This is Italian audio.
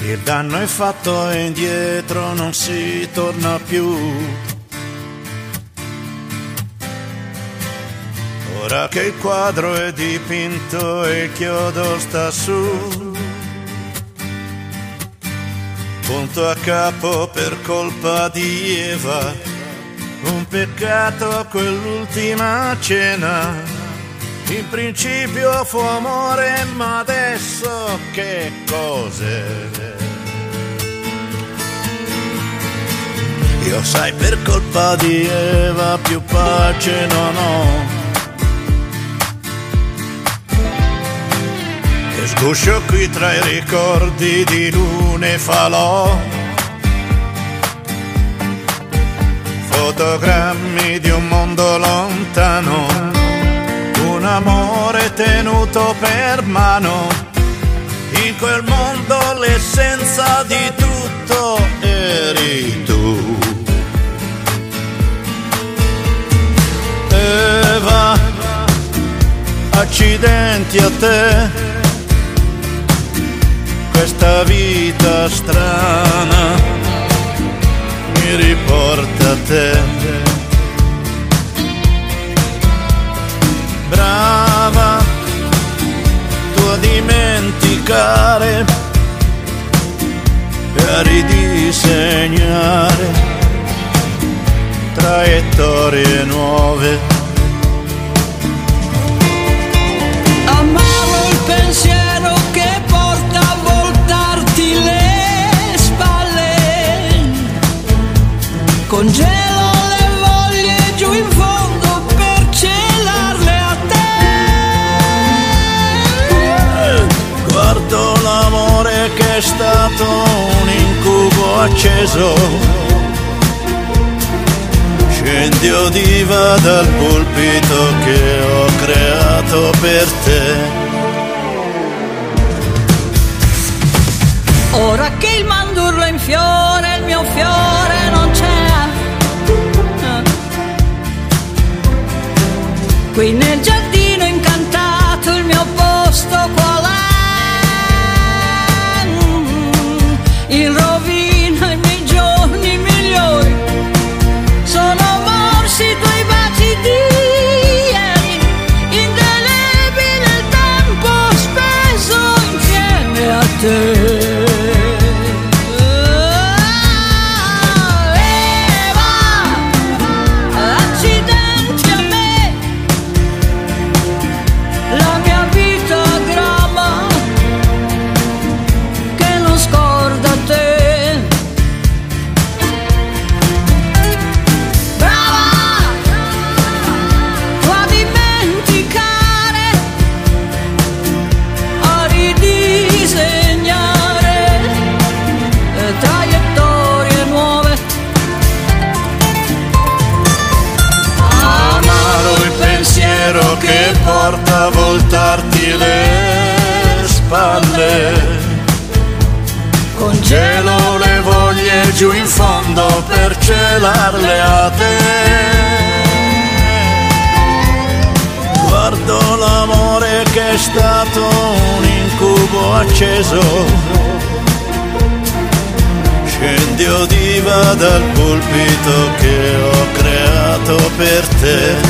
Il danno è fatto e indietro non si torna più. Ora che il quadro è dipinto e il chiodo sta su, punto a capo per colpa di Eva, un peccato quell'ultima cena. In principio fu amore, ma adesso che cos'è? Io sai per colpa di Eva più pace non ho. E sguscio qui tra i ricordi di lune falò, fotogrammi di un mondo lontano, un amore tenuto per mano. In quel mondo l'essenza di tutto eri tu. Eva, accidenti a te, questa vita strana mi riporta a te. Brava tu a dimenticare e a ridisegnare traiettorie nuove. Amavo il pensiero che porta a voltarti le spalle, congelo le voglie giù in fondo per celarle a te. Guardo l'amore che è stato un incubo acceso, scendi o diva dal pulpito che ho creato per te. Ora che il mandorlo è in fiore, il mio fiore non c'è. Qui nel giardino incantato il mio posto qual è? In rovina i miei giorni migliori sono morsi i tuoi baci di ieri, indelebile il tempo speso insieme a te. Che porta a voltarti le spalle, congelo le voglie giù in fondo per celarle a te. Guardo l'amore che è stato un incubo acceso, scendi o diva dal pulpito che ho creato per te.